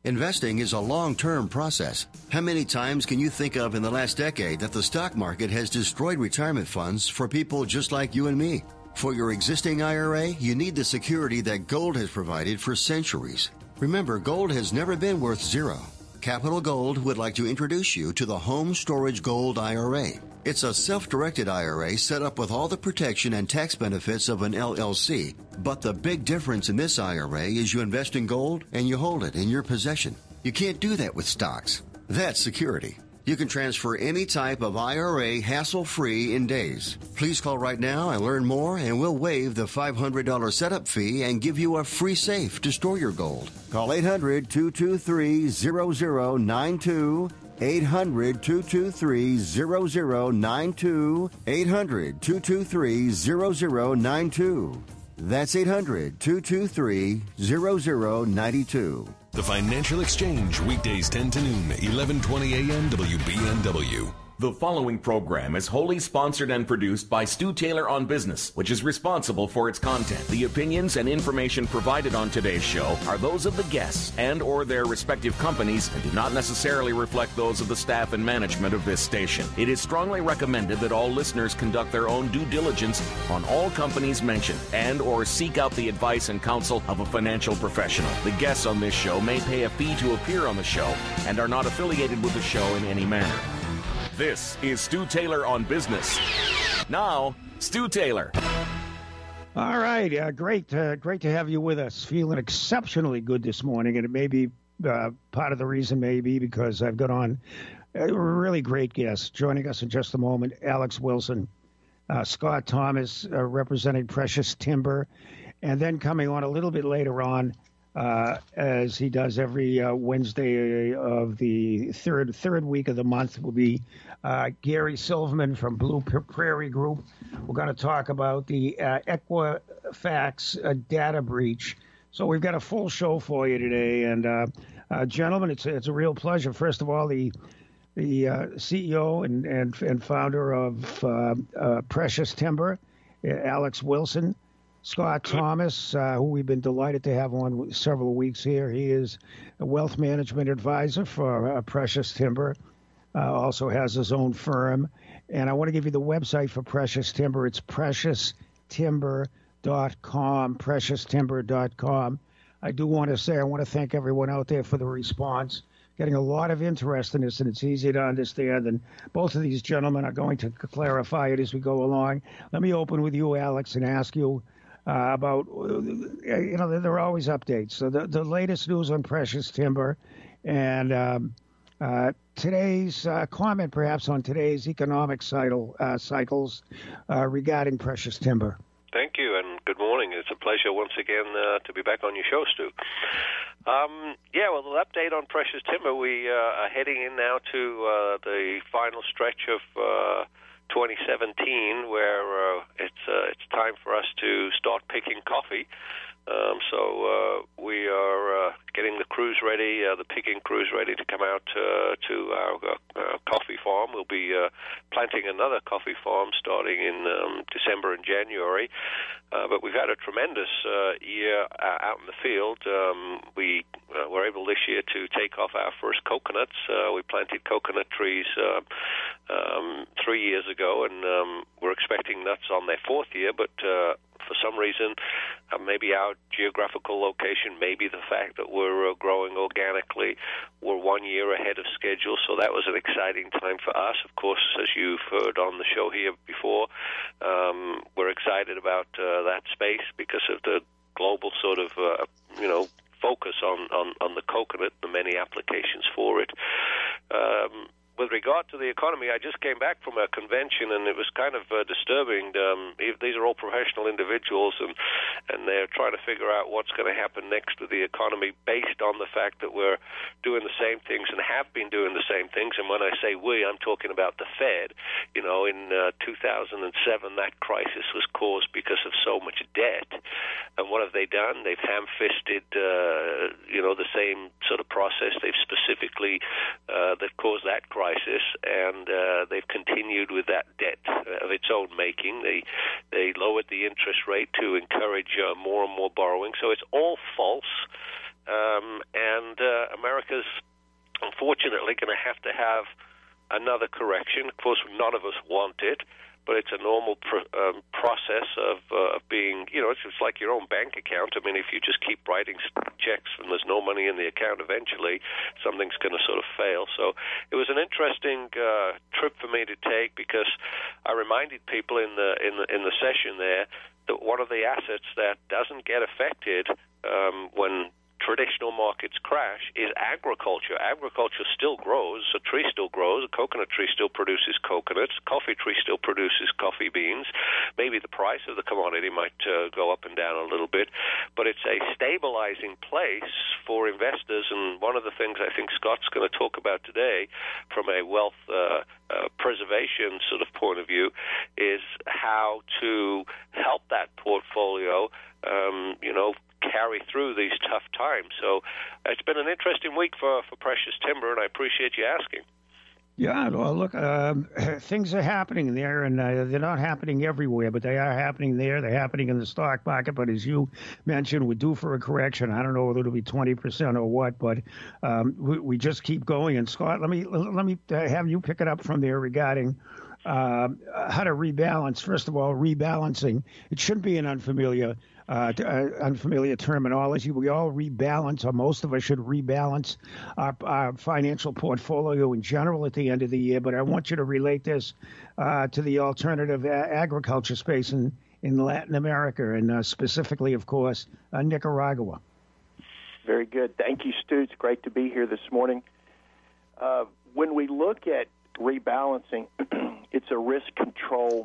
Investing is a long-term process. How many times can you think of in the last decade that the stock market has destroyed retirement funds for people just like you and me? For your existing IRA, you need the security that gold has provided for centuries. Remember, gold has never been worth zero. Capital Gold would like to introduce you to the Home Storage Gold IRA. It's a self-directed IRA set up with all the protection and tax benefits of an LLC. But the big difference in this IRA is you invest in gold and you hold it in your possession. You can't do that with stocks. That's security. You can transfer any type of IRA hassle-free in days. Please call right now and learn more, and we'll waive the $500 setup fee and give you a free safe to store your gold. Call 800-223-0092. 800-223-0092. 800-223-0092. That's 800-223-0092. The Financial Exchange, weekdays 10 to noon, 11:20 a.m. WBNW. The following program is wholly sponsored and produced by Stu Taylor on Business, which is responsible for its content. The opinions and information provided on today's show are those of the guests and or their respective companies and do not necessarily reflect those of the staff and management of this station. It is strongly recommended that all listeners conduct their own due diligence on all companies mentioned and or seek out the advice and counsel of a financial professional. The guests on this show may pay a fee to appear on the show and are not affiliated with the show in any manner. This is Stu Taylor on Business. Now, Stu Taylor. All right. Great to have you with us. Feeling exceptionally good this morning, and it may be part of the reason may be because I've got on a really great guest. Joining us in just a moment, Alex Wilson, Scott Thomas, representing Precious Timber, and then coming on a little bit later on, as he does every Wednesday of the third week of the month, will be Gary Silverman from Blue Prairie Group. We're going to talk about the Equifax data breach. So we've got a full show for you today. And gentlemen, it's a real pleasure. First of all, the CEO and founder of Precious Timber, Alex Wilson. Scott Thomas, who we've been delighted to have on several weeks here. He is a wealth management advisor for Precious Timber, also has his own firm. And I want to give you the website for Precious Timber. It's PreciousTimber.com, PreciousTimber.com. I do want to say I want to thank everyone out there for the response. Getting a lot of interest in this, and it's easy to understand. And both of these gentlemen are going to clarify it as we go along. Let me open with you, Alex, and ask you about, there are always updates. So the latest news on Precious Timber and today's comment perhaps on today's economic cycles regarding Precious Timber. Thank you, and good morning. It's a pleasure once again to be back on your show, Stu. Well, the update on Precious Timber, we are heading in now to the final stretch of 2017, where it's time for us to start picking coffee. So we are getting the crews ready, the picking crews ready to come out to our coffee farm. We'll be planting another coffee farm starting in December and January. But we've had a tremendous year out in the field. We were able this year to take off our first coconuts. We planted coconut trees 3 years ago, and we're expecting nuts on their fourth year, but for some reason, maybe our geographical location, maybe the fact that we're growing organically, we're 1 year ahead of schedule, so that was an exciting time for us. Of course, as you've heard on the show here before, we're excited about that space because of the global sort of, focus on the coconut, the many applications for it. With regard to the economy, I just came back from a convention, and it was kind of disturbing. These are all professional individuals, and they're trying to figure out what's going to happen next with the economy based on the fact that we're doing the same things and have been doing the same things. And when I say we, I'm talking about the Fed. In 2007, that crisis was caused because of so much debt. And what have they done? They've ham-fisted, the same sort of process they've specifically that caused that crisis. And they've continued with that debt of its own making. They lowered the interest rate to encourage more and more borrowing. So it's all false. And America market's unfortunately going to have another correction. Of course, none of us want it, but it's a normal process of being, it's just like your own bank account. I mean, if you just keep writing checks and there's no money in the account, eventually something's going to sort of fail. So it was an interesting trip for me to take, because I reminded people in the session there that one of the assets that doesn't get affected when traditional markets crash is agriculture. Agriculture still grows. A tree still grows. A coconut tree still produces coconuts. A coffee tree still produces coffee beans. Maybe the price of the commodity might go up and down a little bit, but it's a stabilizing place for investors. And one of the things I think Scott's going to talk about today from a wealth preservation sort of point of view is how to help that portfolio, carry through these tough times. So it's been an interesting week for precious timber, and I appreciate you asking. Yeah, well, look, things are happening there, and they're not happening everywhere, but they are happening there. They're happening in the stock market, but as you mentioned, we're due for a correction. I don't know whether it'll be 20% or what, but we just keep going. And Scott, let me have you pick it up from there regarding how to rebalance. First of all, rebalancing. It shouldn't be an unfamiliar terminology. We all rebalance, or most of us should rebalance our financial portfolio in general at the end of the year. But I want you to relate this to the alternative agriculture space in Latin America, and specifically, of course, Nicaragua. Very good. Thank you, Stu. It's great to be here this morning. When we look at rebalancing, it's a risk control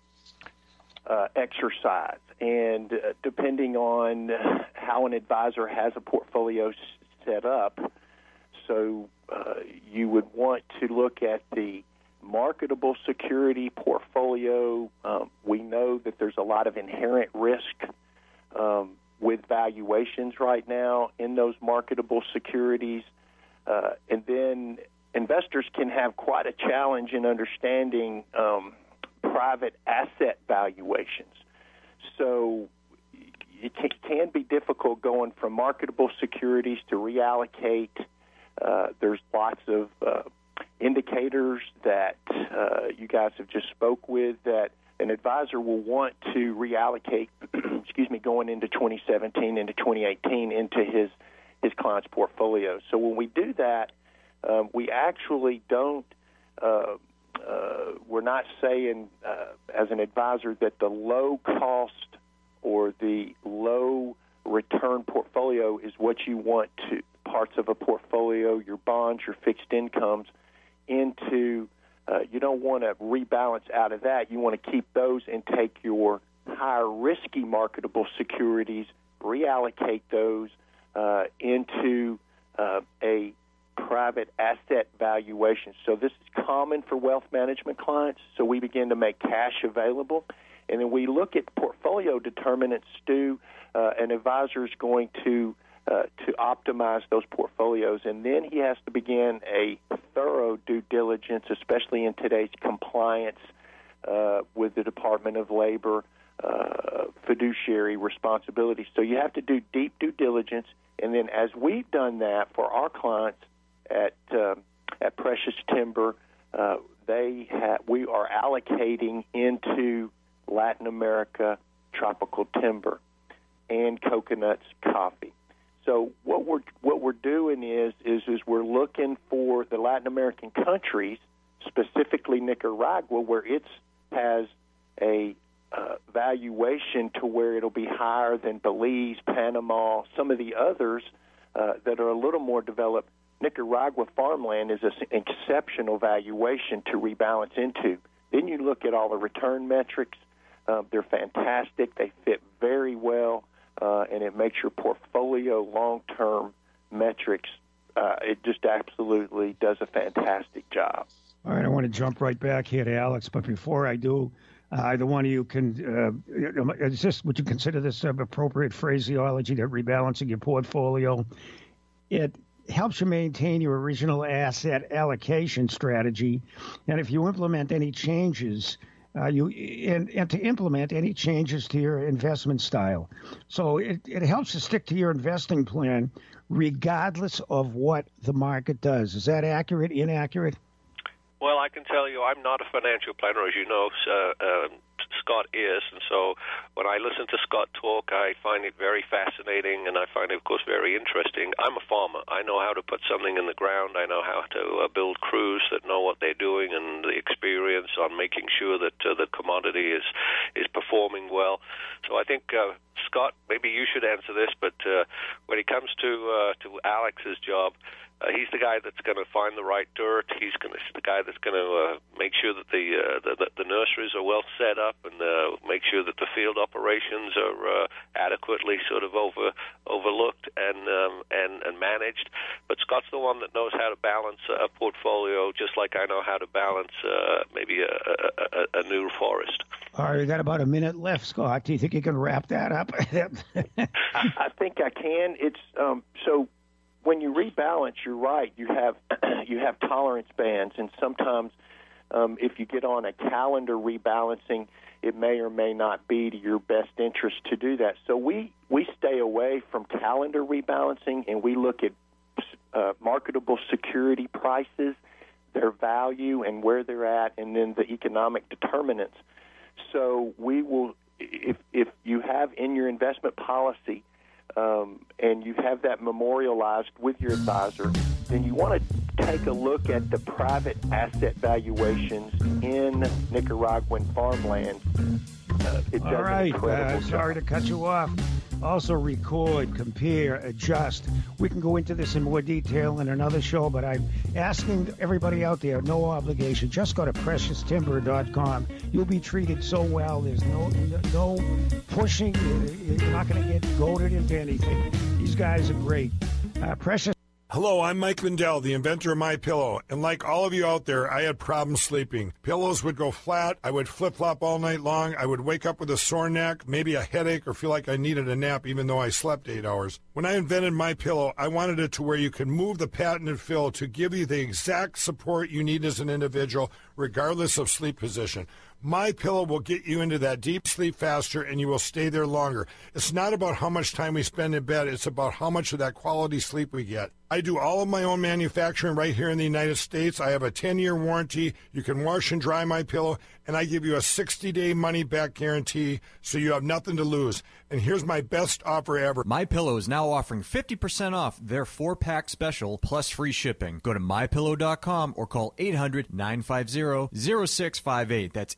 exercise, and depending on how an advisor has a portfolio set up, so you would want to look at the marketable security portfolio. We know that there's a lot of inherent risk with valuations right now in those marketable securities, and then investors can have quite a challenge in understanding private asset valuations. So it can be difficult going from marketable securities to reallocate. There's lots of indicators that you guys have just spoke with that an advisor will want to reallocate, going into 2017, into 2018, into his client's portfolio. So when we do that, we actually don't, we're not saying as an advisor that the low cost or the low return portfolio is what you want to, parts of a portfolio, your bonds, your fixed incomes, into, you don't want to rebalance out of that. You want to keep those and take your higher risky marketable securities, reallocate those into a private asset valuation. So this is common for wealth management clients. So we begin to make cash available. And then we look at portfolio determinants, Stu. An advisor is going to optimize those portfolios. And then he has to begin a thorough due diligence, especially in today's compliance with the Department of Labor fiduciary responsibilities. So you have to do deep due diligence. And then as we've done that for our clients at Precious Timber, we are allocating into Latin America tropical timber and coconuts, coffee. So what we're doing is we're looking for the Latin American countries, specifically Nicaragua, where it has a valuation to where it'll be higher than Belize, Panama, some of the others that are a little more developed. Nicaragua farmland is an exceptional valuation to rebalance into. Then you look at all the return metrics. They're fantastic. They fit very well, and it makes your portfolio long-term metrics. It just absolutely does a fantastic job. All right, I want to jump right back here to Alex, but before I do, either one of you can, would you consider this appropriate phraseology, that rebalancing your portfolio? It helps you maintain your original asset allocation strategy, and if you implement any changes and to implement any changes to your investment style. So it helps to stick to your investing plan regardless of what the market does. Is that accurate, inaccurate? Well, I can tell you I'm not a financial planner, as you know. Scott is, and so when I listen to Scott talk, I find it very fascinating, and I find it, of course, very interesting. I'm a farmer. I know how to put something in the ground. I know how to build crews that know what they're doing, and the experience on making sure that the commodity is performing well. So I think, Scott, maybe you should answer this, but when it comes to Alex's job, he's the guy that's going to find the right dirt. He's the guy that's going to make sure that the nurseries are well set up and make sure that the field operations are adequately sort of overlooked and managed. But Scott's the one that knows how to balance a portfolio, just like I know how to balance maybe a new forest. All right, we got about a minute left, Scott. Do you think you can wrap that up? I think I can. It's so. When you rebalance, you're right. You have tolerance bands, and sometimes if you get on a calendar rebalancing, it may or may not be to your best interest to do that. So we stay away from calendar rebalancing, and we look at marketable security prices, their value, and where they're at, and then the economic determinants. So we will, if you have in your investment policy, and you have that memorialized with your advisor, then you want to take a look at the private asset valuations in Nicaraguan farmland. All right. Sorry to cut you off. Also record, compare, adjust. We can go into this in more detail in another show, but I'm asking everybody out there, no obligation. Just go to PreciousTimber.com. You'll be treated so well. There's no pushing. You're not going to get goaded into anything. These guys are great. Precious. Hello, I'm Mike Lindell, the inventor of MyPillow, and like all of you out there, I had problems sleeping. Pillows would go flat, I would flip-flop all night long, I would wake up with a sore neck, maybe a headache, or feel like I needed a nap even though I slept 8 hours. When I invented MyPillow, I wanted it to where you can move the patented fill to give you the exact support you need as an individual, regardless of sleep position. MyPillow will get you into that deep sleep faster, and you will stay there longer. It's not about how much time we spend in bed. It's about how much of that quality sleep we get. I do all of my own manufacturing right here in the United States. I have a 10-year warranty. You can wash and dry MyPillow, and I give you a 60-day money-back guarantee, so you have nothing to lose. And here's my best offer ever. MyPillow is now offering 50% off their 4-pack special plus free shipping. Go to MyPillow.com or call 800-950-0658. That's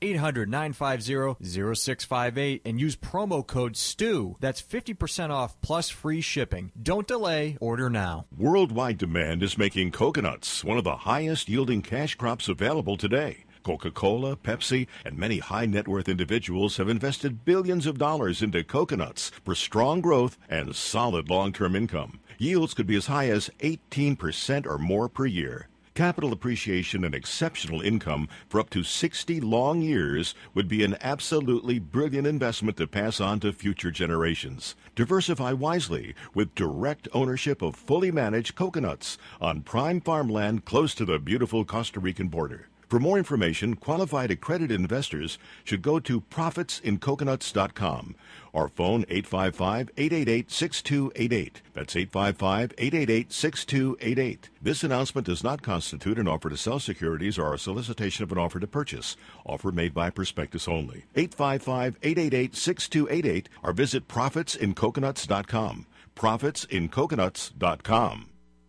800-950-0658 and use promo code STU. That's 50% off plus free shipping. Don't delay. Order now. Worldwide demand is making coconuts one of the highest yielding cash crops available today. Coca-Cola, Pepsi, and many high-net-worth individuals have invested billions of dollars into coconuts for strong growth and solid long-term income. Yields could be as high as 18% or more per year. Capital appreciation and exceptional income for up to 60 long years would be an absolutely brilliant investment to pass on to future generations. Diversify wisely with direct ownership of fully managed coconuts on prime farmland close to the beautiful Costa Rican border. For more information, qualified accredited investors should go to profitsincoconuts.com or phone 855-888-6288. That's 855-888-6288. This announcement does not constitute an offer to sell securities or a solicitation of an offer to purchase. Offer made by prospectus only. 855-888-6288 or visit profitsincoconuts.com. profitsincoconuts.com.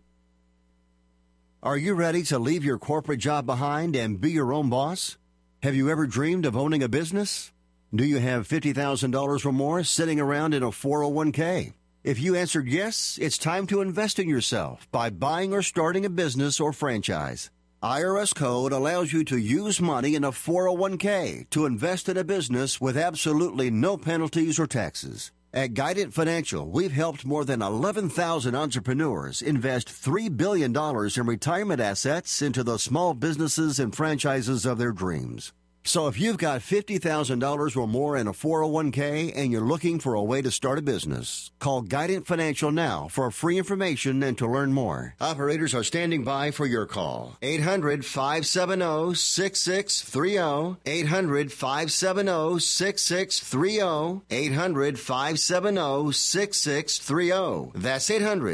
Are you ready to leave your corporate job behind and be your own boss? Have you ever dreamed of owning a business? Do you have $50,000 or more sitting around in a 401k? If you answered yes, it's time to invest in yourself by buying or starting a business or franchise. IRS code allows you to use money in a 401k to invest in a business with absolutely no penalties or taxes. At Guidant Financial, we've helped more than 11,000 entrepreneurs invest $3 billion in retirement assets into the small businesses and franchises of their dreams. So if you've got $50,000 or more in a 401k and you're looking for a way to start a business, call Guidant Financial now for free information and to learn more. Operators are standing by for your call. 800-570-6630. 800-570-6630. 800-570-6630. That's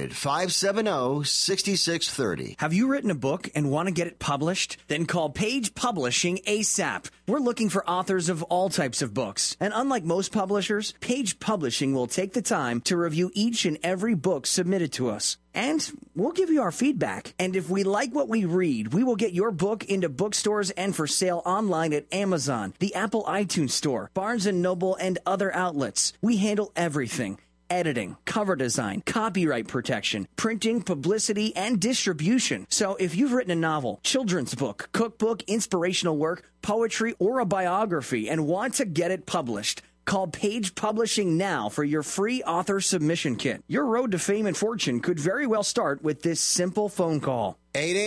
800-570-6630. Have you written a book and want to get it published? Then call Page Publishing ASAP. We're looking for authors of all types of books. And unlike most publishers, Page Publishing will take the time to review each and every book submitted to us. And we'll give you our feedback. And if we like what we read, we will get your book into bookstores and for sale online at Amazon, the Apple iTunes Store, Barnes & Noble, and other outlets. We handle everything. Editing, cover design, copyright protection, printing, publicity, and distribution. So if you've written a novel, children's book, cookbook, inspirational work, poetry, or a biography and want to get it published, call Page Publishing now for your free author submission kit. Your road to fame and fortune could very well start with this simple phone call.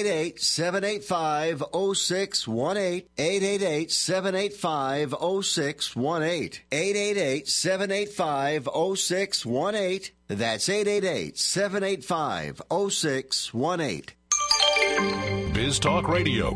888-785-0618. 888-785-0618. 888-785-0618. That's 888-785-0618. Biz Talk Radio.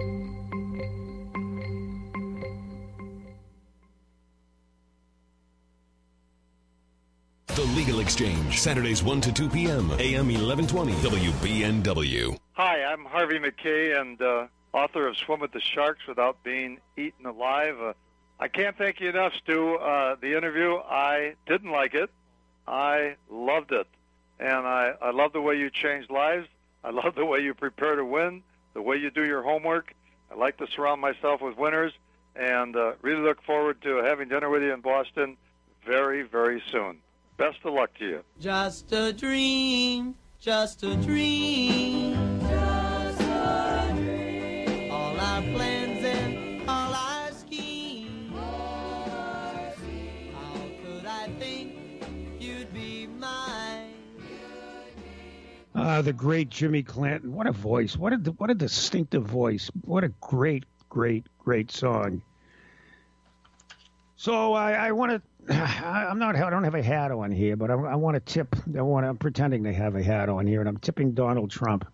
The Legal Exchange, Saturdays 1 to 2 p.m., AM 1120, WBNW. Hi, I'm Harvey McKay, and author of Swim with the Sharks Without Being Eaten Alive. I can't thank you enough, Stu. The interview, I didn't like it. I loved it. And I love the way you change lives. I love the way you prepare to win, the way you do your homework. I like to surround myself with winners, and really look forward to having dinner with you in Boston very, very soon. Best of luck to you. Just a dream, just a dream, just a dream. All our plans and all our schemes. How could I think you'd be mine? The great Jimmy Clanton. What a voice. What a distinctive voice. What a great, great, great song. So I want to. I don't have a hat on here, but I want to tip. I'm pretending to have a hat on here, and I'm tipping Donald Trump.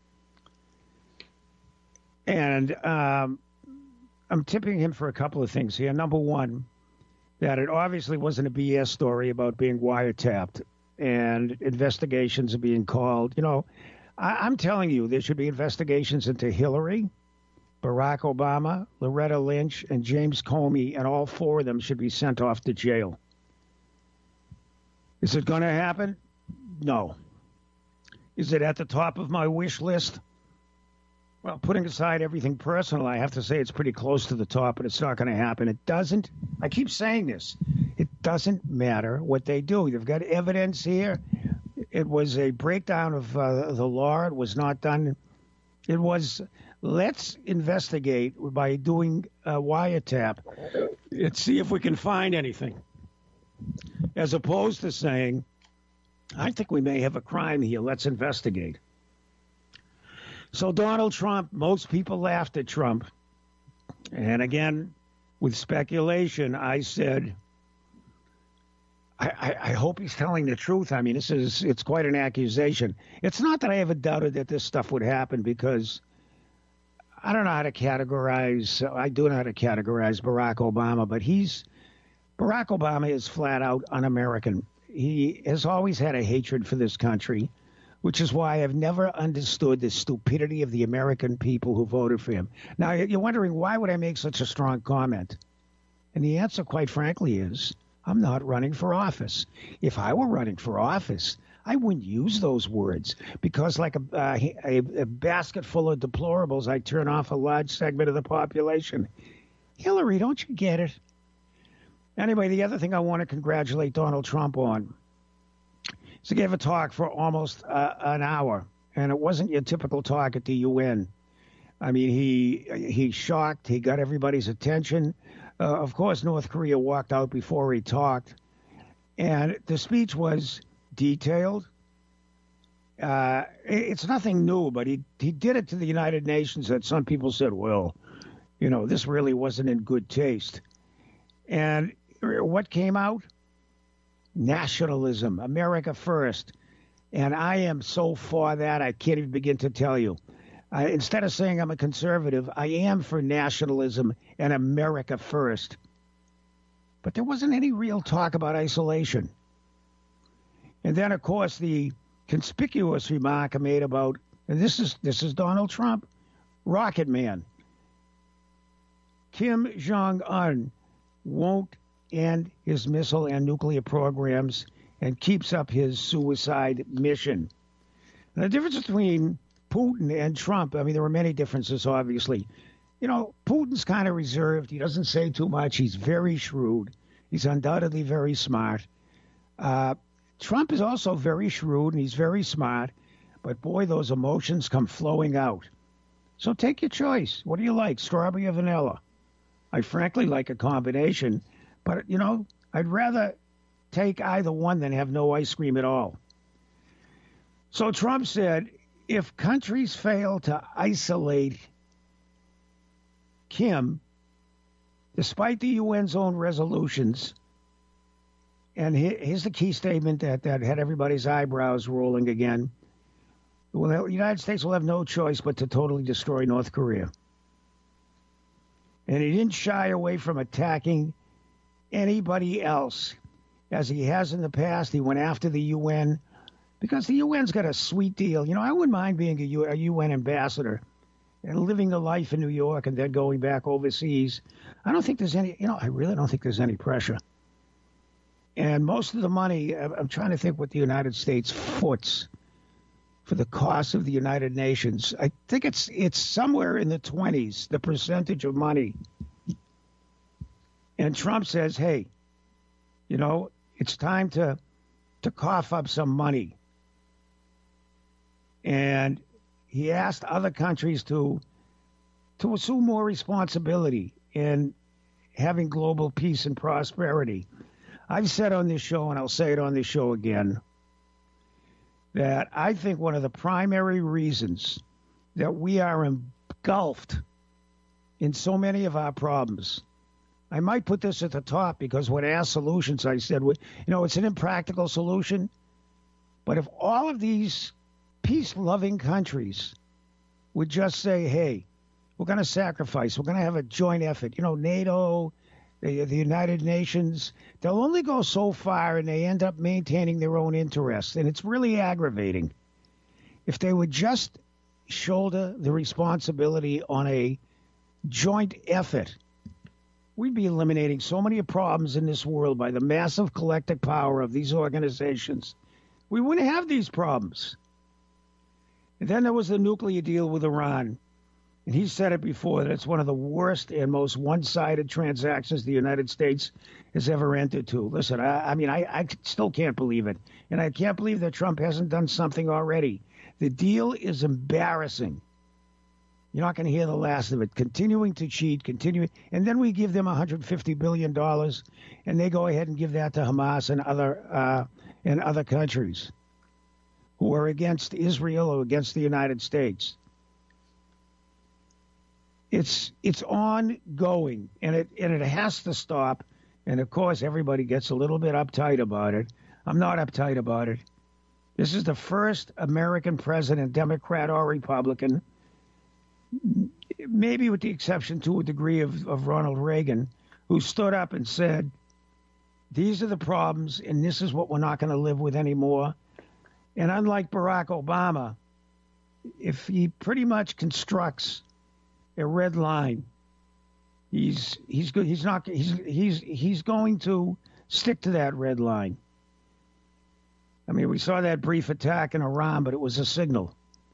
And I'm tipping him for a couple of things here. Number one, that it obviously wasn't a BS story about being wiretapped, and investigations are being called. You know, I'm telling you, there should be investigations into Hillary, Barack Obama, Loretta Lynch, and James Comey, and all four of them should be sent off to jail. Is it going to happen? No. Is it at the top of my wish list? Well, putting aside everything personal, I have to say it's pretty close to the top, but it's not going to happen. It doesn't. I keep saying this. It doesn't matter what they do. They've got evidence here. It was a breakdown of the law. It was not done. It was, let's investigate by doing a wiretap and see if we can find anything. As opposed to saying, I think we may have a crime here. Let's investigate. So Donald Trump, most people laughed at Trump. And again, with speculation, I said, I hope he's telling the truth. I mean, it's quite an accusation. It's not that I ever doubted that this stuff would happen, because I don't know how to categorize. I do know how to categorize Barack Obama, but Barack Obama is flat out un-American. He has always had a hatred for this country, which is why I've never understood the stupidity of the American people who voted for him. Now, you're wondering, why would I make such a strong comment? And the answer, quite frankly, is I'm not running for office. If I were running for office, I wouldn't use those words, because like a basket full of deplorables, I turn off a large segment of the population. Hillary, don't you get it? Anyway, the other thing I want to congratulate Donald Trump on is he gave a talk for almost an hour, and it wasn't your typical talk at the UN. I mean, he shocked. He got everybody's attention. Of course, North Korea walked out before he talked, and the speech was detailed. It's nothing new, but he did it to the United Nations that some people said, well, This really wasn't in good taste. And what came out? Nationalism, America first. And I am so for that, I can't even begin to tell you. Instead of saying I'm a conservative, I am for nationalism and America first. But there wasn't any real talk about isolation. And then, of course, the conspicuous remark I made about, and this is Donald Trump, Rocket Man. Kim Jong-un won't end his missile and nuclear programs and keeps up his suicide mission. And the difference between Putin and Trump, I mean, there were many differences, obviously. Putin's kind of reserved. He doesn't say too much. He's very shrewd. He's undoubtedly very smart. Trump is also very shrewd, and he's very smart. But, boy, those emotions come flowing out. So take your choice. What do you like, strawberry or vanilla? I frankly like a combination. But, I'd rather take either one than have no ice cream at all. So Trump said, if countries fail to isolate Kim, despite the UN's own resolutions, and here's the key statement that had everybody's eyebrows rolling again, well, the United States will have no choice but to totally destroy North Korea. And he didn't shy away from attacking anybody else. As he has in the past, he went after the UN because the UN's got a sweet deal. I wouldn't mind being a UN ambassador and living the life in New York and then going back overseas. I don't think there's any, I really don't think there's any pressure. And most of the money, I'm trying to think what the United States foots for the cost of the United Nations. I think it's somewhere in the 20s, the percentage of money. And Trump says, hey, it's time to cough up some money. And he asked other countries to assume more responsibility in having global peace and prosperity. I've said on this show, and I'll say it on this show again, that I think one of the primary reasons that we are engulfed in so many of our problems, I might put this at the top because when asked solutions, I said, it's an impractical solution. But if all of these peace-loving countries would just say, hey, we're going to sacrifice, we're going to have a joint effort, NATO, the United Nations, they'll only go so far and they end up maintaining their own interests. And it's really aggravating. If they would just shoulder the responsibility on a joint effort, we'd be eliminating so many problems in this world by the massive collective power of these organizations. We wouldn't have these problems. And then there was the nuclear deal with Iran. And he said it before that it's one of the worst and most one-sided transactions the United States has ever entered to. Listen, I still can't believe it. And I can't believe that Trump hasn't done something already. The deal is embarrassing. You're not going to hear the last of it. Continuing to cheat, and then we give them $150 billion, and they go ahead and give that to Hamas and other countries who are against Israel or against the United States. It's ongoing, and it has to stop. And of course, everybody gets a little bit uptight about it. I'm not uptight about it. This is the first American president, Democrat or Republican, maybe with the exception to a degree of Ronald Reagan, who stood up and said, these are the problems, and this is what we're not going to live with anymore. And unlike Barack Obama, if he pretty much constructs a red line, he's going to stick to that red line. I mean, we saw that brief attack in Iran, but it was a signal.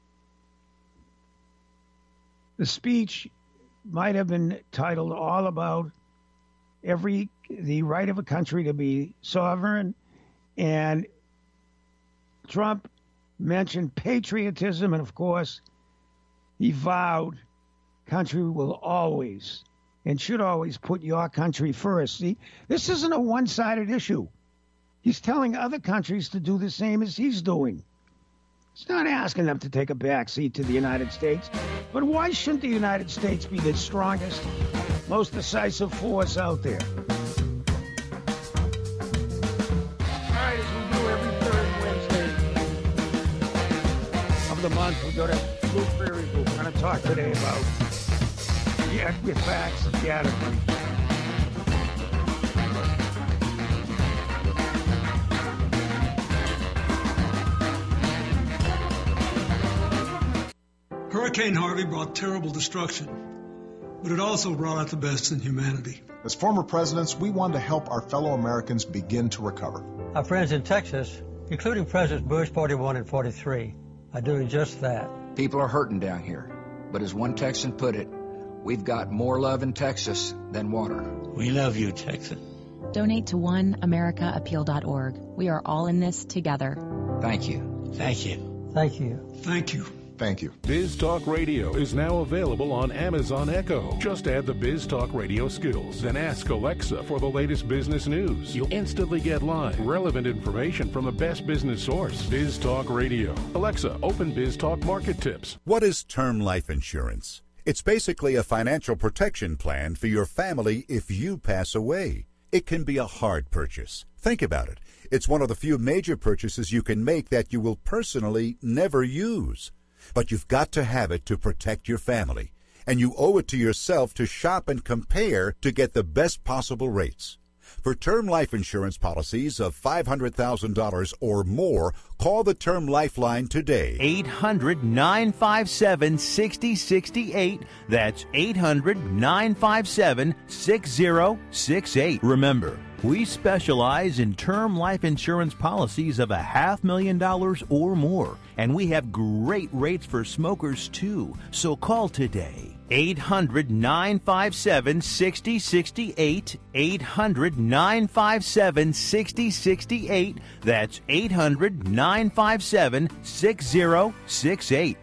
The speech might have been titled all about the right of a country to be sovereign, and Trump mentioned patriotism, and of course, he vowed country will always and should always put your country first. See, this isn't a one-sided issue. He's telling other countries to do the same as he's doing. It's not asking them to take a backseat to the United States. But why shouldn't the United States be the strongest, most decisive force out there? All right, as we do every third Wednesday of the month, we go to Blue Prairie Group. We're going to talk today about with facts and data. Hurricane Harvey brought terrible destruction, but it also brought out the best in humanity. As former presidents, we want to help our fellow Americans begin to recover. Our friends in Texas, including Presidents Bush 41 and 43, are doing just that. People are hurting down here, but as one Texan put it, we've got more love in Texas than water. We love you, Texas. Donate to oneamericaappeal.org. We are all in this together. Thank you. Thank you. Thank you. Thank you. Thank you. Biz Talk Radio is now available on Amazon Echo. Just add the Biz Talk Radio skills, then ask Alexa for the latest business news. You'll instantly get live, relevant information from the best business source. Biz Talk Radio. Alexa, open Biz Talk Market Tips. What is term life insurance? It's basically a financial protection plan for your family if you pass away. It can be a hard purchase. Think about it. It's one of the few major purchases you can make that you will personally never use. But you've got to have it to protect your family, and you owe it to yourself to shop and compare to get the best possible rates. For term life insurance policies of $500,000 or more, call the Term Lifeline today. 800-957-6068. That's 800-957-6068. Remember, we specialize in term life insurance policies of $500,000 or more, and we have great rates for smokers too. So call today. 800-957-6068. 800-957-6068. That's 800-957-6068.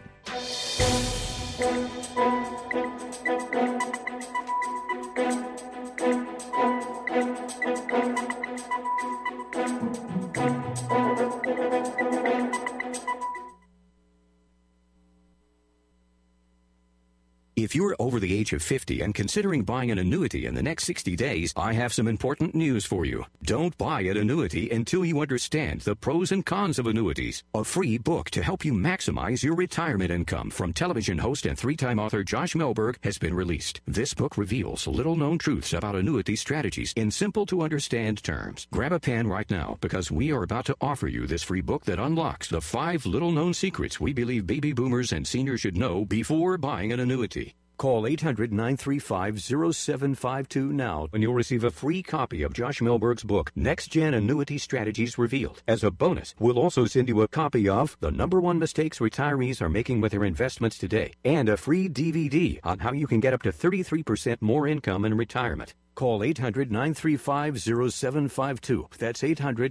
If you're over the age of 50 and considering buying an annuity in the next 60 days, I have some important news for you. Don't buy an annuity until you understand the pros and cons of annuities. A free book to help you maximize your retirement income from television host and three-time author Josh Melberg has been released. This book reveals little-known truths about annuity strategies in simple-to-understand terms. Grab a pen right now because we are about to offer you this free book that unlocks the 5 little-known secrets we believe baby boomers and seniors should know before buying an annuity. Call 800-935-0752 now and you'll receive a free copy of Josh Melberg's book, Next Gen Annuity Strategies Revealed. As a bonus, we'll also send you a copy of The #1 Mistakes Retirees Are Making with Their Investments Today and a free DVD on how you can get up to 33% more income in retirement. Call 800-935-0752. That's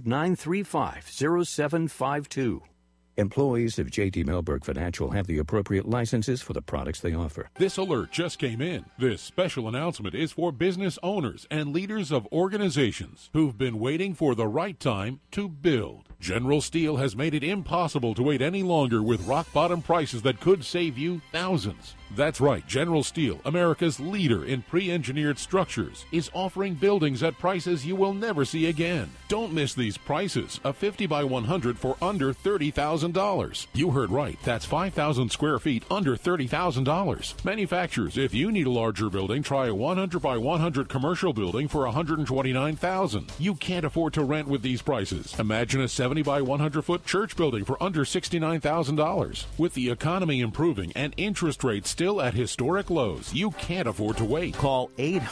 800-935-0752. Employees of J.D. Melberg Financial have the appropriate licenses for the products they offer. This alert just came in. This special announcement is for business owners and leaders of organizations who've been waiting for the right time to build. General Steel has made it impossible to wait any longer with rock-bottom prices that could save you thousands. That's right, General Steel, America's leader in pre-engineered structures, is offering buildings at prices you will never see again. Don't miss these prices. A 50 by 100 for under $30,000. You heard right. That's 5,000 square feet under $30,000. Manufacturers, if you need a larger building, try a 100 by 100 commercial building for $129,000. You can't afford to rent with these prices. Imagine a 70 by 100 foot church building for under $69,000. With the economy improving and interest rates still at historic lows, you can't afford to wait. Call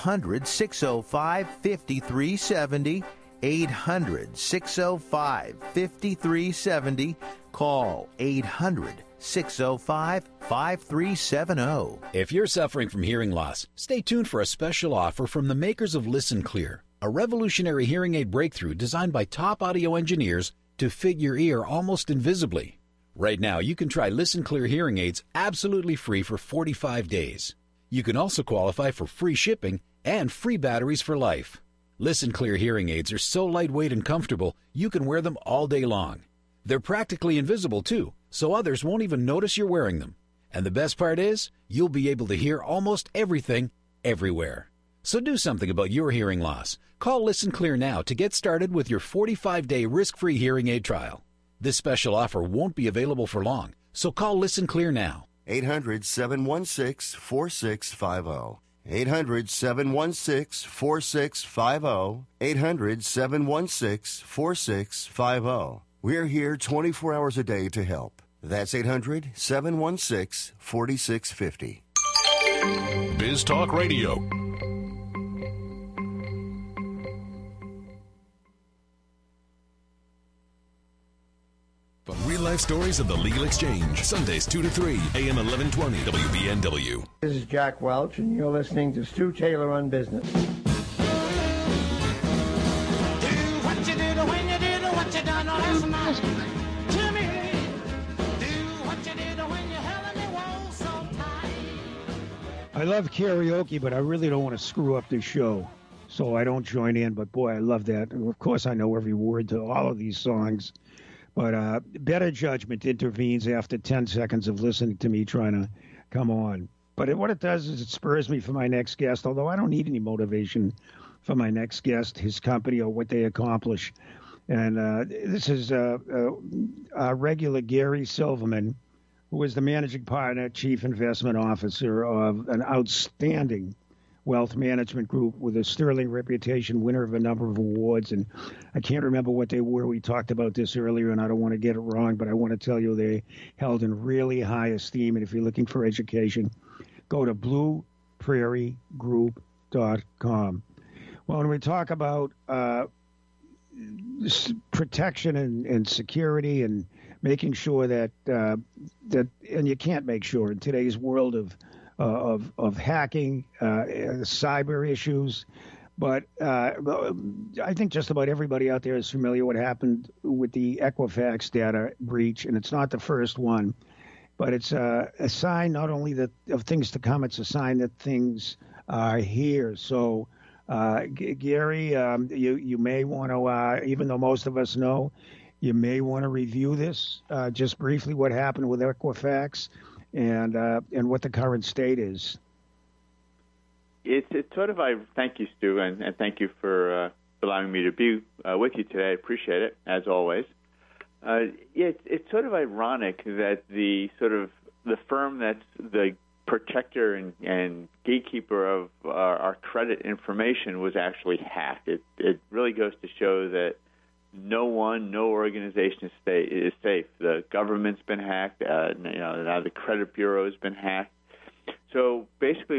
800-605-5370. 800-605-5370. Call 800-605-5370. If you're suffering from hearing loss, stay tuned for a special offer from the makers of Listen Clear, a revolutionary hearing aid breakthrough designed by top audio engineers to fit your ear almost invisibly. Right now, you can try Listen Clear hearing aids absolutely free for 45 days. You can also qualify for free shipping and free batteries for life. Listen Clear hearing aids are so lightweight and comfortable, you can wear them all day long. They're practically invisible, too, so others won't even notice you're wearing them. And the best part is, you'll be able to hear almost everything, everywhere. So do something about your hearing loss. Call Listen Clear now to get started with your 45-day risk-free hearing aid trial. This special offer won't be available for long, so call Listen Clear now. 800-716-4650. 800-716-4650. 800-716-4650. We're here 24 hours a day to help. That's 800-716-4650. Biz Talk Radio. Real life stories of the legal exchange. Sundays 2 to 3, AM 1120, WBNW. This is Jack Welch, and you're listening to Stu Taylor on Business. Do what you did when you did what you done last night to me. Do what you did when you held me wall so tight. I love karaoke, but I really don't want to screw up this show, so I don't join in. But boy, I love that. And of course, I know every word to all of these songs. But better judgment intervenes after 10 seconds of listening to me trying to come on. But what it does is it spurs me for my next guest, although I don't need any motivation for my next guest, his company, or what they accomplish. And this is our regular Gary Silverman, who is the managing partner, chief investment officer of an outstanding wealth management group with a sterling reputation, winner of a number of awards. And I can't remember what they were. We talked about this earlier, and I don't want to get it wrong, but I want to tell you they held in really high esteem. And if you're looking for education, go to blueprairiegroup.com. Well, when we talk about protection and security and making sure that and you can't make sure in today's world of hacking, cyber issues. But I think just about everybody out there is familiar what happened with the Equifax data breach, and it's not the first one. But it's a sign not only that of things to come, it's a sign that things are here. So, Gary, you may want to, even though most of us know, you may want to review this just briefly, what happened with Equifax and what the current state is. It's sort of, thank you, Stu, and thank you for allowing me to be with you today. I appreciate it, as always. It's sort of ironic that the firm that's the protector and gatekeeper of our credit information was actually hacked. It really goes to show that no organization is safe. The government's been hacked. Now the credit bureau has been hacked. So basically,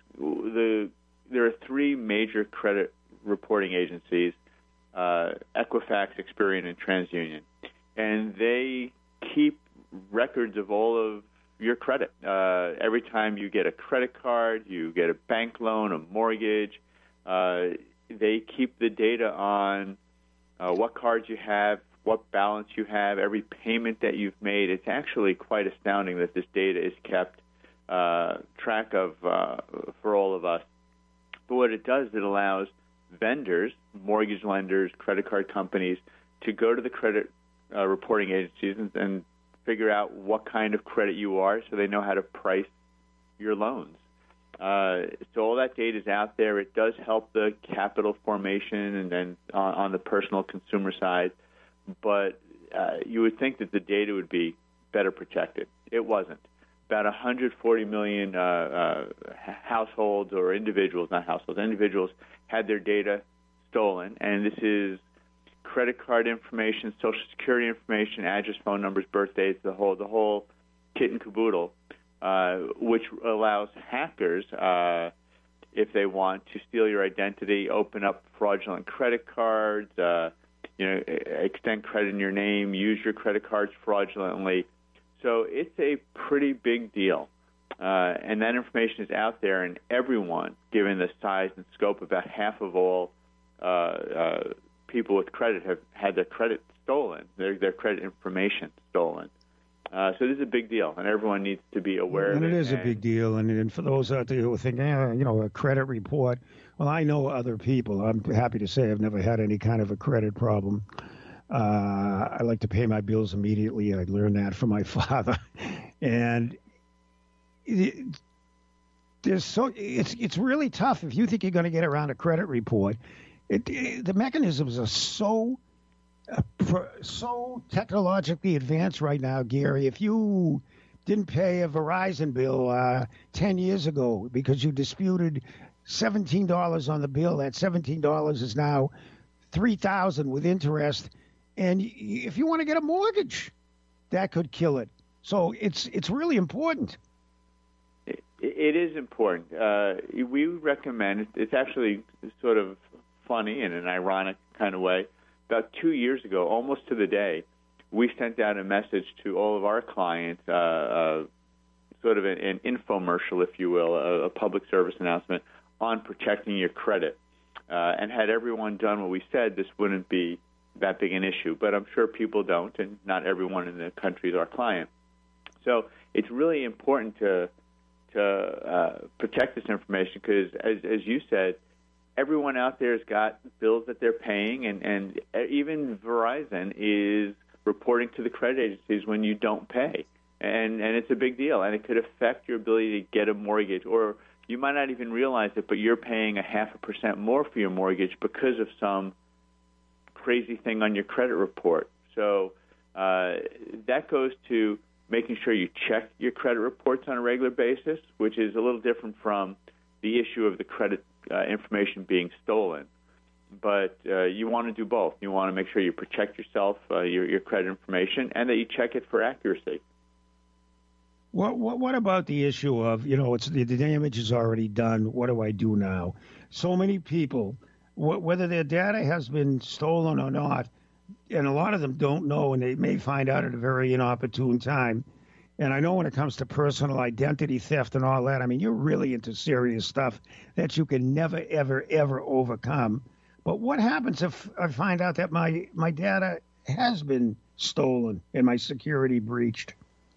there are three major credit reporting agencies: Equifax, Experian, and TransUnion, and they keep records of all of your credit. Every time you get a credit card, you get a bank loan, a mortgage, they keep the data on what cards you have, what balance you have, every payment that you've made. It's actually quite astounding that this data is kept track of for all of us. But what it does, it allows vendors, mortgage lenders, credit card companies to go to the credit reporting agencies and figure out what kind of credit you are so they know how to price your loans. So all that data is out there. It does help the capital formation and then on the personal consumer side. But you would think that the data would be better protected. It wasn't. About 140 million households or individuals, not households, individuals had their data stolen. And this is credit card information, Social Security information, address, phone numbers, birthdays, the whole kit and caboodle. Which allows hackers, if they want, to steal your identity, open up fraudulent credit cards, extend credit in your name, use your credit cards fraudulently. So it's a pretty big deal. And that information is out there, and everyone, given the size and scope, about half of all people with credit have had their credit stolen, their credit information stolen. So this is a big deal, and everyone needs to be aware of it. And it is a big deal. And for those out there who think, a credit report, well, I know other people. I'm happy to say I've never had any kind of a credit problem. I like to pay my bills immediately. I learned that from my father. And it's really tough if you think you're going to get around a credit report. The mechanisms are so technologically advanced right now, Gary. If you didn't pay a Verizon bill 10 years ago because you disputed $17 on the bill, that $17 is now $3,000 with interest. And if you want to get a mortgage, that could kill it. So it's really important. It is important. We recommend, it's actually sort of funny in an ironic kind of way. About 2 years ago, almost to the day, we sent out a message to all of our clients, sort of an infomercial, if you will, a public service announcement on protecting your credit. And had everyone done what we said, this wouldn't be that big an issue. But I'm sure people don't, and not everyone in the country is our client. So it's really important to protect this information because, as you said, everyone out there has got bills that they're paying, and even Verizon is reporting to the credit agencies when you don't pay. And it's a big deal, and it could affect your ability to get a mortgage, or you might not even realize it, but you're paying 0.5% more for your mortgage because of some crazy thing on your credit report. So that goes to making sure you check your credit reports on a regular basis, which is a little different from the issue of the credit information being stolen. But you want to do both. You want to make sure you protect yourself, your credit information, and that you check it for accuracy. What about the issue of, it's the damage is already done. What do I do now? So many people, whether their data has been stolen or not, and a lot of them don't know, and they may find out at a very inopportune time. And I know when it comes to personal identity theft and all that, I mean, you're really into serious stuff that you can never, ever, ever overcome. But what happens if I find out that my data has been stolen and my security breached?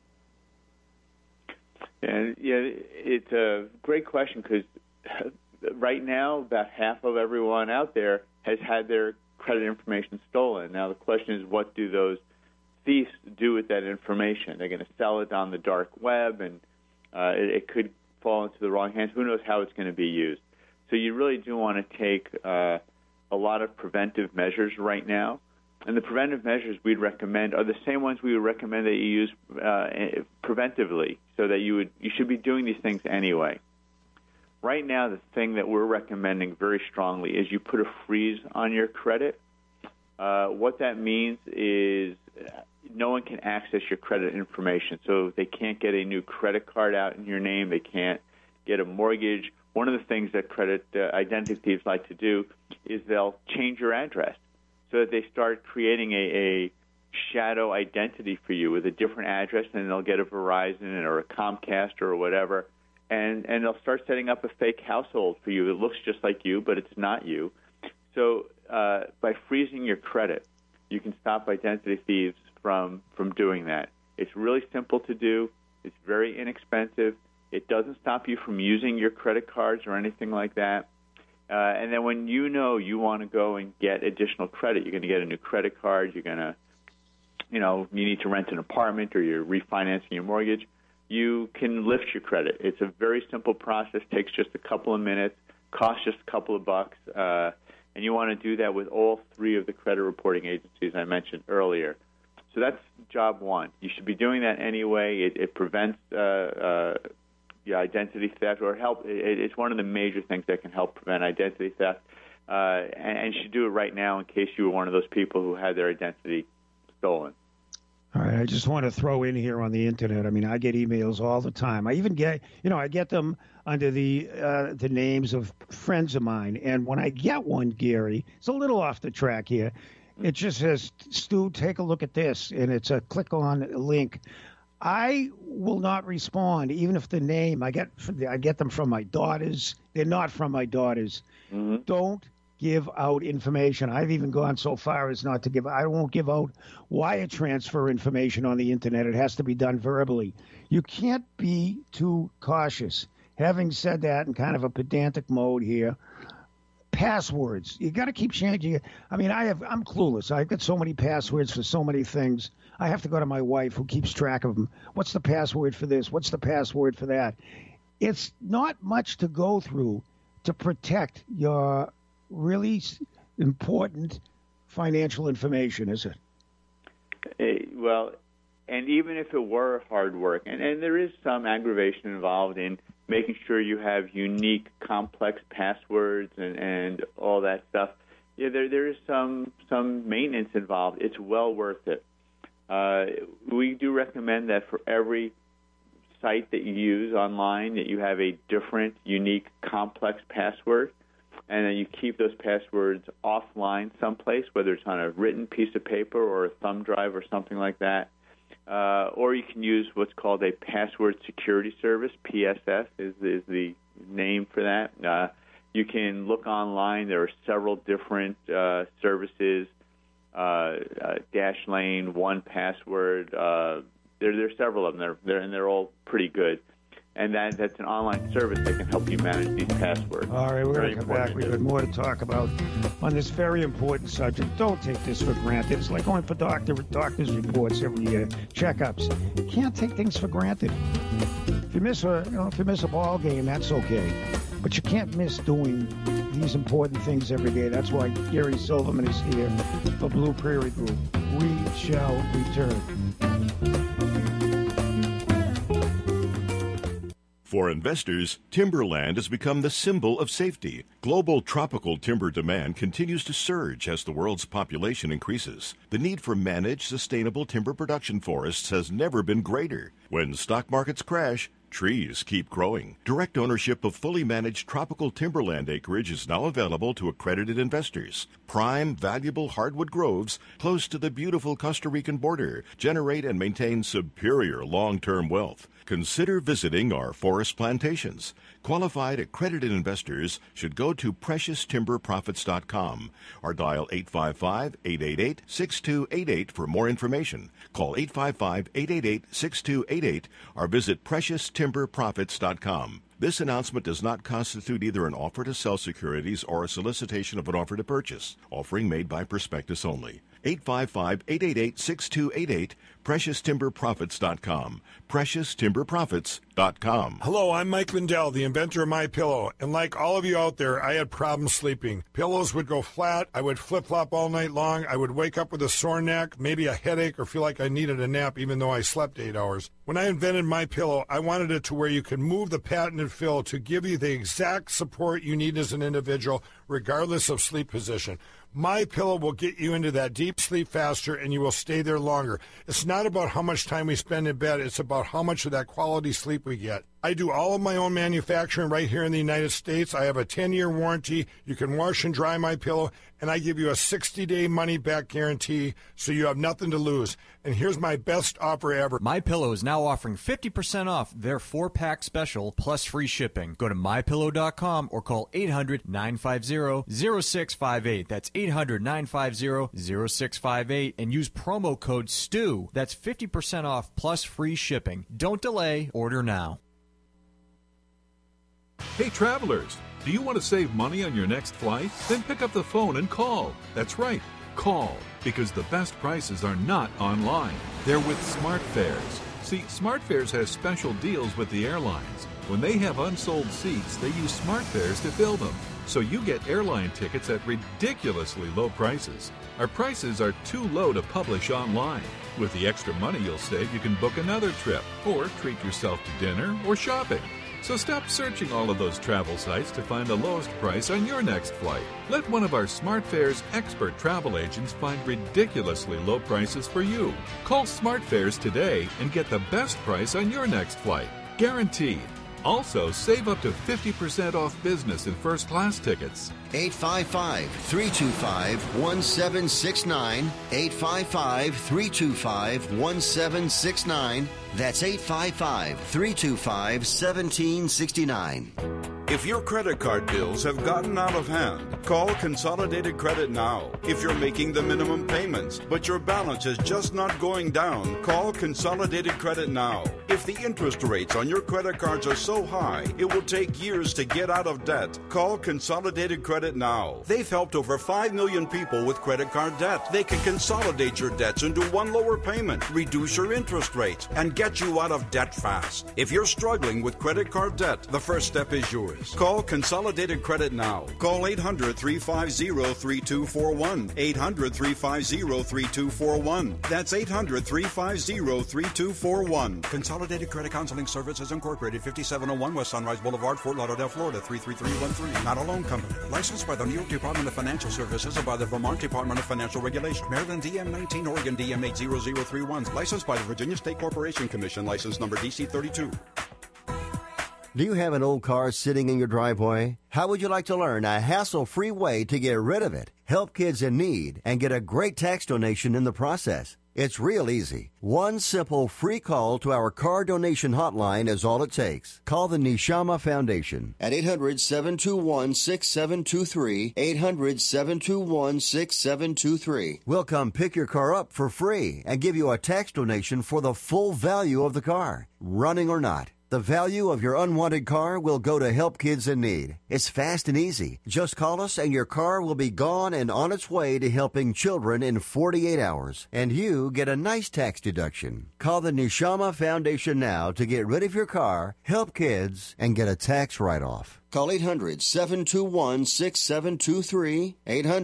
And it's a great question because right now about half of everyone out there has had their credit information stolen. Now the question is, what do those thieves do with that information? They're going to sell it on the dark web, and it could fall into the wrong hands. Who knows how it's going to be used? So you really do want to take a lot of preventive measures right now. And the preventive measures we'd recommend are the same ones we would recommend that you use preventively, so that you should be doing these things anyway. Right now, the thing that we're recommending very strongly is you put a freeze on your credit. What that means is no one can access your credit information. So they can't get a new credit card out in your name. They can't get a mortgage. One of the things that credit identity thieves like to do is they'll change your address so that they start creating a shadow identity for you with a different address, and they'll get a Verizon or a Comcast or whatever, and they'll start setting up a fake household for you. It looks just like you, but it's not you. So by freezing your credit, you can stop identity thieves from doing that. It's really simple to do. It's very inexpensive. It doesn't stop you from using your credit cards or anything like that. And then when you know you want to go and get additional credit, you're going to get a new credit card, you're going to, you need to rent an apartment or you're refinancing your mortgage, you can lift your credit. It's a very simple process, takes just a couple of minutes, costs just a couple of bucks, and you want to do that with all three of the credit reporting agencies I mentioned earlier. So that's job one. You should be doing that anyway. It prevents identity theft, or it's one of the major things that can help prevent identity theft. And you should do it right now in case you were one of those people who had their identity stolen. All right, I just want to throw in here on the internet. I mean, I get emails all the time. I even get, I get them under the names of friends of mine. And when I get one, Gary, it's a little off the track here. It just says, Stu, take a look at this, and it's a click on link. I will not respond, even if the name I get them from my daughters. They're not from my daughters. Mm-hmm. Don't give out information. I've even gone so far as not to give. I won't give out wire transfer information on the internet. It has to be done verbally. You can't be too cautious. Having said that, in kind of a pedantic mode here, passwords. You got to keep changing it. I mean, I'm clueless. I've got so many passwords for so many things. I have to go to my wife who keeps track of them. What's the password for this? What's the password for that? It's not much to go through to protect your really important financial information, is it? Well, and even if it were hard work, and there is some aggravation involved in making sure you have unique, complex passwords and all that stuff, yeah, there is some maintenance involved. It's well worth it. We do recommend that for every site that you use online that you have a different, unique, complex password, and then you keep those passwords offline someplace, whether it's on a written piece of paper or a thumb drive or something like that. Or you can use what's called a password security service. PSS is the name for that. You can look online. There are several different services, Dashlane, 1Password. There's several of them. They're all pretty good. And that's an online service that can help you manage these passwords. All right, we're going to come back. We've got more to talk about on this very important subject. Don't take this for granted. It's like going for doctor's reports every year, checkups. You can't take things for granted. If you miss a ball game, that's okay, but you can't miss doing these important things every day. That's why Gary Silverman is here for Blue Prairie Group. We shall return. For investors, timberland has become the symbol of safety. Global tropical timber demand continues to surge as the world's population increases. The need for managed, sustainable timber production forests has never been greater. When stock markets crash, trees keep growing. Direct ownership of fully managed tropical timberland acreage is now available to accredited investors. Prime, valuable hardwood groves close to the beautiful Costa Rican border generate and maintain superior long-term wealth. Consider visiting our forest plantations. Qualified accredited investors should go to PreciousTimberProfits.com or dial 855-888-6288 for more information. Call 855-888-6288 or visit PreciousTimberProfits.com. This announcement does not constitute either an offer to sell securities or a solicitation of an offer to purchase. Offering made by prospectus only. 855-888-6288, PreciousTimberProfits.com. PreciousTimberProfits.com. Hello, I'm Mike Lindell, the inventor of MyPillow, and like all of you out there, I had problems sleeping. Pillows would go flat, I would flip-flop all night long, I would wake up with a sore neck, maybe a headache, or feel like I needed a nap even though I slept 8 hours. When I invented MyPillow, I wanted it to where you can move the patented fill to give you the exact support you need as an individual, regardless of sleep position. MyPillow will get you into that deep sleep faster, and you will stay there longer. It's not about how much time we spend in bed. It's about how much of that quality sleep we get. I do all of my own manufacturing right here in the United States. I have a 10-year warranty. You can wash and dry MyPillow, and I give you a 60-day money-back guarantee, so you have nothing to lose. And here's my best offer ever. MyPillow is now offering 50% off their 4-pack special plus free shipping. Go to MyPillow.com or call 800-950-0658. That's 800-950-0658 and use promo code STU. That's 50% off plus free shipping. Don't delay. Order now. Hey travelers, do you want to save money on your next flight? Then pick up the phone and call. That's right, call, because the best prices are not online. They're with SmartFares. See, SmartFares has special deals with the airlines. When they have unsold seats, they use SmartFares to fill them. So you get airline tickets at ridiculously low prices. Our prices are too low to publish online. With the extra money you'll save, you can book another trip or treat yourself to dinner or shopping. So stop searching all of those travel sites to find the lowest price on your next flight. Let one of our SmartFares expert travel agents find ridiculously low prices for you. Call SmartFares today and get the best price on your next flight. Guaranteed. Also, save up to 50% off business and first-class tickets. 855-325-1769. 855-325-1769. That's 855-325-1769. If your credit card bills have gotten out of hand, call Consolidated Credit now. If you're making the minimum payments, but your balance is just not going down, call Consolidated Credit now. If the interest rates on your credit cards are so high, it will take years to get out of debt. Call Consolidated Credit now. They've helped over 5 million people with credit card debt. They can consolidate your debts into one lower payment, reduce your interest rates, and get you out of debt fast. If you're struggling with credit card debt, the first step is yours. Call Consolidated Credit now. Call 800-350-3241. 800-350-3241. That's 800-350-3241. Consolidated Credit Counseling Services Incorporated, 5701 West Sunrise Boulevard, Fort Lauderdale, Florida, 33313. Not a loan company. Licensed by the New York Department of Financial Services and by the Vermont Department of Financial Regulation. Maryland DM 19, Oregon DM 80031. Licensed by the Virginia State Corporation Commission. License number DC 32. Do you have an old car sitting in your driveway? How would you like to learn a hassle-free way to get rid of it, help kids in need, and get a great tax donation in the process? It's real easy. One simple free call to our car donation hotline is all it takes. Call the Neshama Foundation at 800-721-6723, 800-721-6723. We'll come pick your car up for free and give you a tax donation for the full value of the car, running or not. The value of your unwanted car will go to help kids in need. It's fast and easy. Just call us and your car will be gone and on its way to helping children in 48 hours. And you get a nice tax deduction. Call the Neshama Foundation now to get rid of your car, help kids, and get a tax write-off. Call 800-721-6723,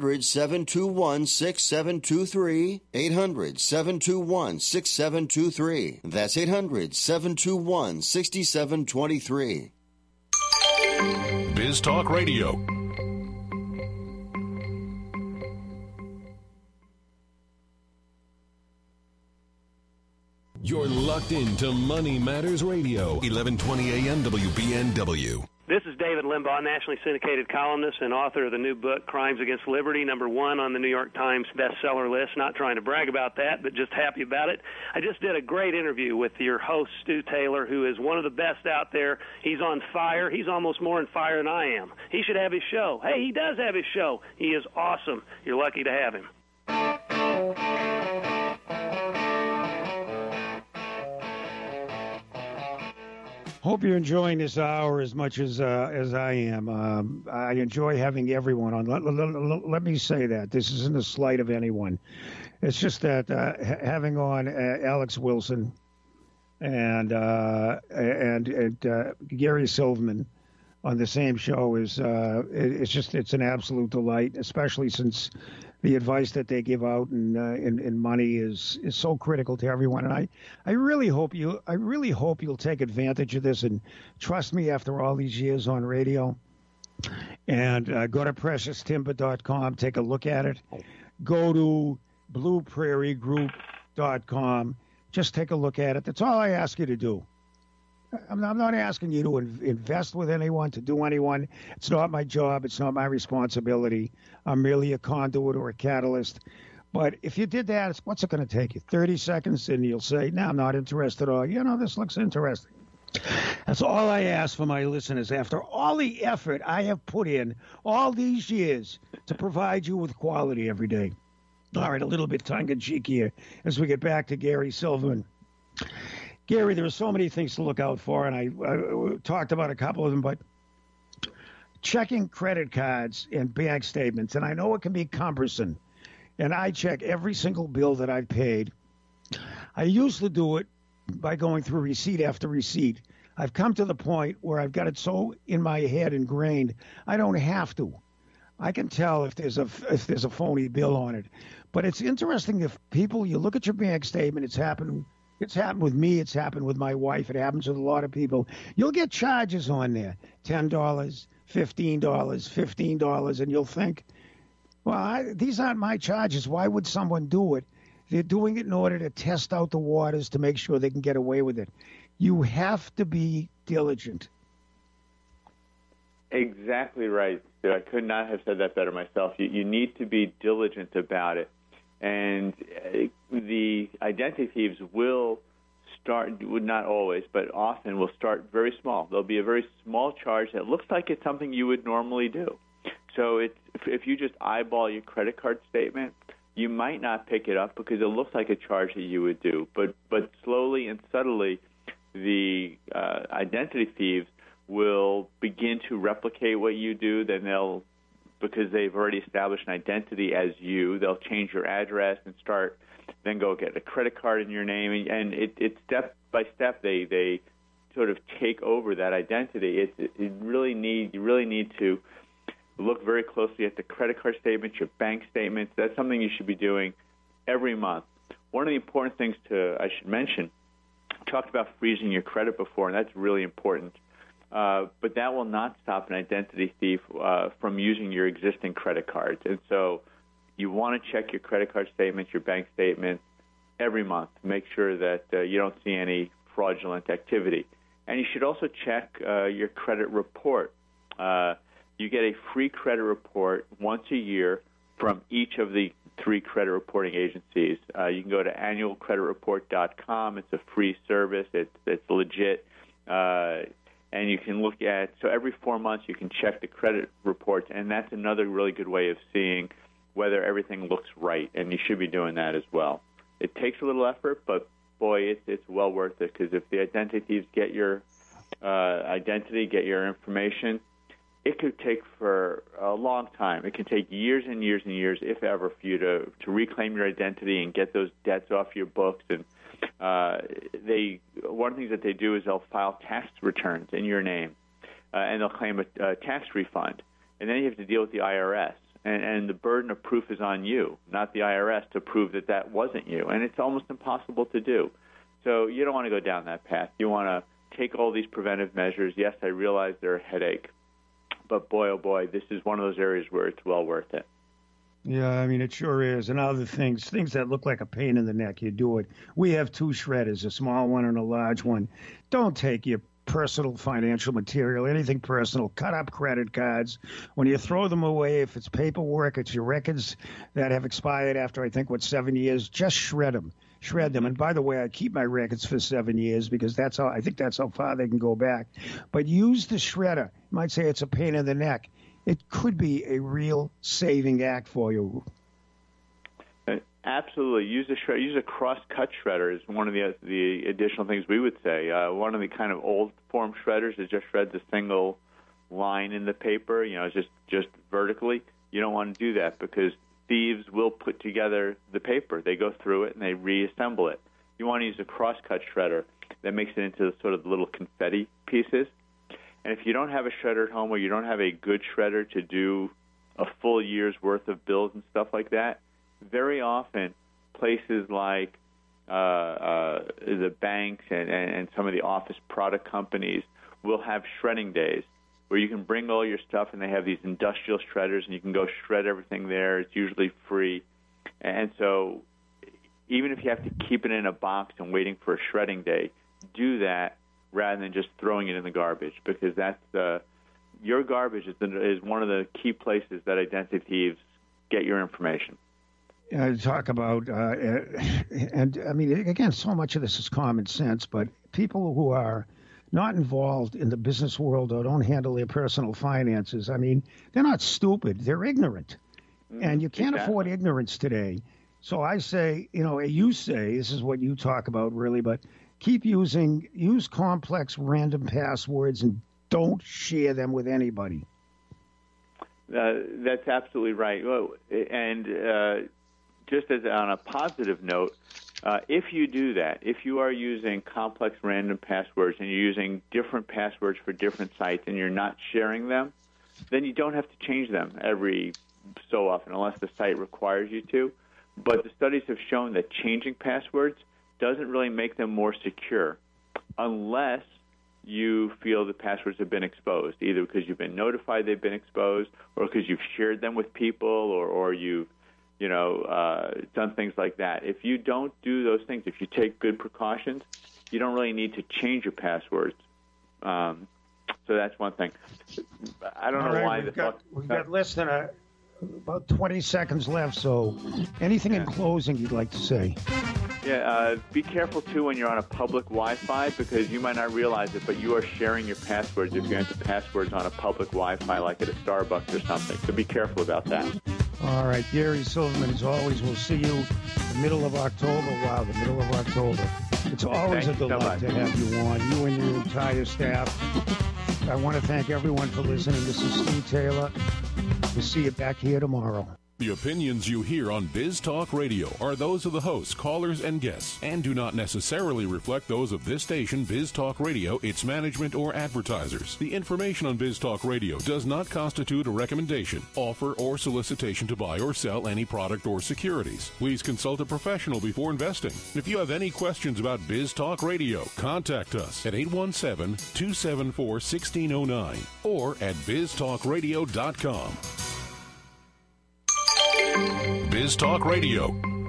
800-721-6723, 800-721-6723. That's 800-721-6723. Biz Talk Radio. You're locked into Money Matters Radio, 1120 AM WBNW. This is David Limbaugh, nationally syndicated columnist and author of the new book, Crimes Against Liberty, #1 on the New York Times bestseller list. Not trying to brag about that, but just happy about it. I just did a great interview with your host, Stu Taylor, who is one of the best out there. He's on fire. He's almost more on fire than I am. He should have his show. Hey, he does have his show. He is awesome. You're lucky to have him. Hope you're enjoying this hour as much as I am. I enjoy having everyone on. Let me say that. This isn't a slight of anyone. It's just that having on Alex Wilson and Gary Silverman on the same show is it's an absolute delight, especially since the advice that they give out in money is so critical to everyone. And I really hope you'll take advantage of this and trust me after all these years on radio. And go to PreciousTimber.com, take a look at it. Go to BluePrairieGroup.com, just take a look at it. That's all I ask you to do. I'm not asking you to invest with anyone, to do anyone. It's not my job. It's not my responsibility. I'm merely a conduit or a catalyst. But if you did that, what's it going to take you? 30 seconds, and you'll say, no, I'm not interested. Or, this looks interesting. That's all I ask for my listeners. After all the effort I have put in all these years to provide you with quality every day. All right, a little bit tongue-in-cheek here as we get back to Gary Silverman. Gary, there are so many things to look out for, and I talked about a couple of them, but checking credit cards and bank statements, and I know it can be cumbersome, and I check every single bill that I've paid. I used to do it by going through receipt after receipt. I've come to the point where I've got it so in my head ingrained, I don't have to. I can tell if there's a phony bill on it. But it's interesting if people, you look at your bank statement, it's happened with me. It's happened with my wife. It happens with a lot of people. You'll get charges on there, $10, $15, $15, and you'll think, well, these aren't my charges. Why would someone do it? They're doing it in order to test out the waters to make sure they can get away with it. You have to be diligent. Exactly right, Stu. I could not have said that better myself. You need to be diligent about it. And the identity thieves will not always, but often will start very small. There'll be a very small charge that looks like it's something you would normally do. So if you just eyeball your credit card statement, you might not pick it up because it looks like a charge that you would do. But slowly and subtly, the identity thieves will begin to replicate what you do. Then because they've already established an identity as you, they'll change your address and then go get a credit card in your name. And it's step by step they sort of take over that identity. You really need to look very closely at the credit card statements, your bank statements. That's something you should be doing every month. One of the important things I should mention, I talked about freezing your credit before, and that's really important. But that will not stop an identity thief from using your existing credit cards. And so you want to check your credit card statements, your bank statements every month. Make sure that you don't see any fraudulent activity. And you should also check your credit report. You get a free credit report once a year from each of the 3 credit reporting agencies. You can go to annualcreditreport.com. It's a free service. It's legit. And you can look at, so every 4 months you can check the credit reports, and that's another really good way of seeing whether everything looks right, and you should be doing that as well. It takes a little effort, but boy, it's well worth it, because if the identity thieves get your identity, get your information, it could take for a long time. It can take years and years and years, if ever, for you to reclaim your identity and get those debts off your books. And one of the things that they do is they'll file tax returns in your name, and they'll claim a tax refund. And then you have to deal with the IRS. And the burden of proof is on you, not the IRS, to prove that wasn't you. And it's almost impossible to do. So you don't want to go down that path. You want to take all these preventive measures. Yes, I realize they're a headache. But boy, oh boy, this is one of those areas where it's well worth it. Yeah, I mean, it sure is. And other things that look like a pain in the neck, you do it. We have 2 shredders, a small one and a large one. Don't take your personal financial material, anything personal. Cut up credit cards. When you throw them away, if it's paperwork, it's your records that have expired after, I think, 7 years, just shred them. Shred them. And by the way, I keep my records for 7 years because I think that's how far they can go back. But use the shredder. You might say it's a pain in the neck. It could be a real saving act for you. Absolutely. Use a cross-cut shredder is one of the additional things we would say. One of the kind of old-form shredders is just shreds a single line in the paper, just vertically. You don't want to do that because thieves will put together the paper. They go through it and they reassemble it. You want to use a cross-cut shredder that makes it into sort of little confetti pieces. And if you don't have a shredder at home or you don't have a good shredder to do a full year's worth of bills and stuff like that, very often places like the banks and some of the office product companies will have shredding days where you can bring all your stuff, and they have these industrial shredders, and you can go shred everything there. It's usually free. And so even if you have to keep it in a box and waiting for a shredding day, do that rather than just throwing it in the garbage, because your garbage is one of the key places that identity thieves get your information. Talk about, and I mean, again, so much of this is common sense, but people who are not involved in the business world or don't handle their personal finances, I mean, they're not stupid. They're ignorant. And you can't afford ignorance today. So I say, you say, this is what you talk about really, but use complex random passwords and don't share them with anybody. That's absolutely right. And just as on a positive note, if you do that, if you are using complex random passwords and you're using different passwords for different sites and you're not sharing them, then you don't have to change them every so often unless the site requires you to. But the studies have shown that changing passwords doesn't really make them more secure unless you feel the passwords have been exposed, either because you've been notified they've been exposed or because you've shared them with people or you've done things like that. If you don't do those things, if you take good precautions, you don't really need to change your passwords. So that's one thing. I don't know why we've got less than about 20 seconds left, so anything in closing you'd like to say? Yeah, be careful, too, when you're on a public Wi-Fi, because you might not realize it, but you are sharing your passwords if you enter passwords on a public Wi-Fi, like at a Starbucks or something. So be careful about that. All right, Gary Silverman, as always, we'll see you the middle of October. Wow, the middle of October. It's always a delight to have you on, you and your entire staff. I want to thank everyone for listening. This is Steve Taylor. We'll see you back here tomorrow. The opinions you hear on Biz Talk Radio are those of the hosts, callers, and guests, and do not necessarily reflect those of this station, Biz Talk Radio, its management, or advertisers. The information on Biz Talk Radio does not constitute a recommendation, offer, or solicitation to buy or sell any product or securities. Please consult a professional before investing. If you have any questions about Biz Talk Radio, contact us at 817-274-1609 or at biztalkradio.com. Biz Talk Radio.